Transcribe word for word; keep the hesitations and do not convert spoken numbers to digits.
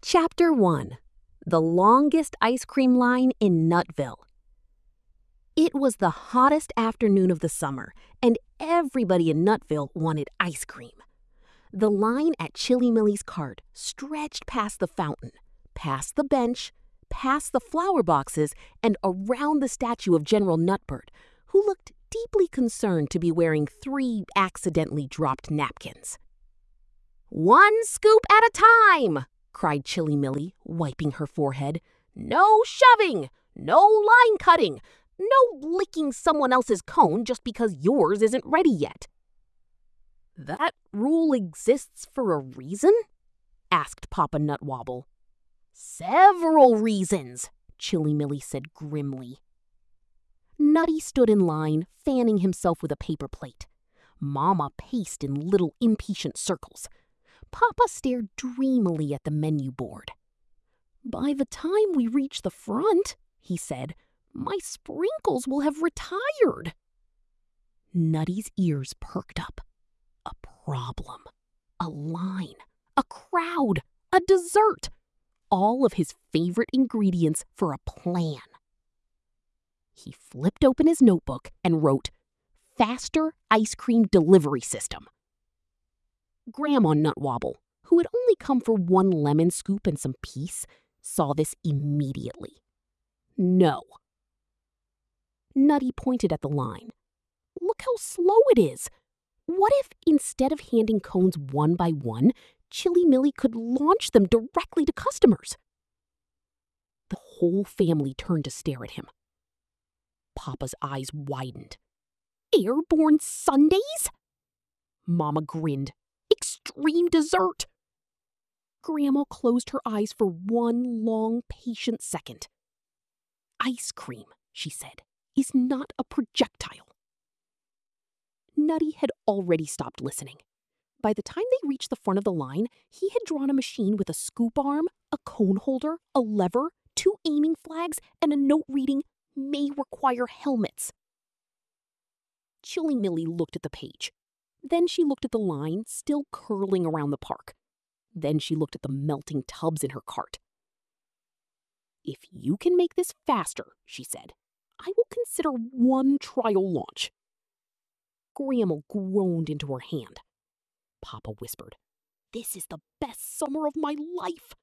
Chapter one. The Longest Ice Cream Line in Nutville. It was the hottest afternoon of the summer, and everybody in Nutville wanted ice cream. The line at Chili Millie's cart stretched past the fountain, past the bench, past the flower boxes, and around the statue of General Nutbird, who looked deeply concerned to be wearing three accidentally dropped napkins. "One scoop at a time!" cried Chili Millie, wiping her forehead. "No shoving! No line cutting! No licking someone else's cone just because yours isn't ready yet." "That rule exists for a reason?" asked Papa Nutwobble. "Several reasons," Chili Millie said grimly. Nutty stood in line, fanning himself with a paper plate. Mama paced in little impatient circles. Papa stared dreamily at the menu board. "By the time we reach the front," he said, "my sprinkles will have retired." Nutty's ears perked up. A problem. A line. A crowd. A dessert. All of his favorite ingredients for a plan. He flipped open his notebook and wrote, "Faster Ice Cream Delivery System." Grandma Nutwobble, who had only come for one lemon scoop and some peace, saw this immediately. "No." Nutty pointed at the line. "Look how slow it is. What if, instead of handing cones one by one, Chili Millie could launch them directly to customers?" The whole family turned to stare at him. Papa's eyes widened. "Airborne sundaes?" Mama grinned. "Extreme dessert." Grandma closed her eyes for one long, patient second. "Ice cream," she said, "is not a projectile." Nutty had already stopped listening. By the time they reached the front of the line, he had drawn a machine with a scoop arm, a cone holder, a lever, two aiming flags, and a note reading, "May require helmets." Chili Millie looked at the page. Then she looked at the line still curling around the park. Then she looked at the melting tubs in her cart. "If you can make this faster," she said, "I will consider one trial launch." Grandma groaned into her hand. Papa whispered, "This is the best summer of my life.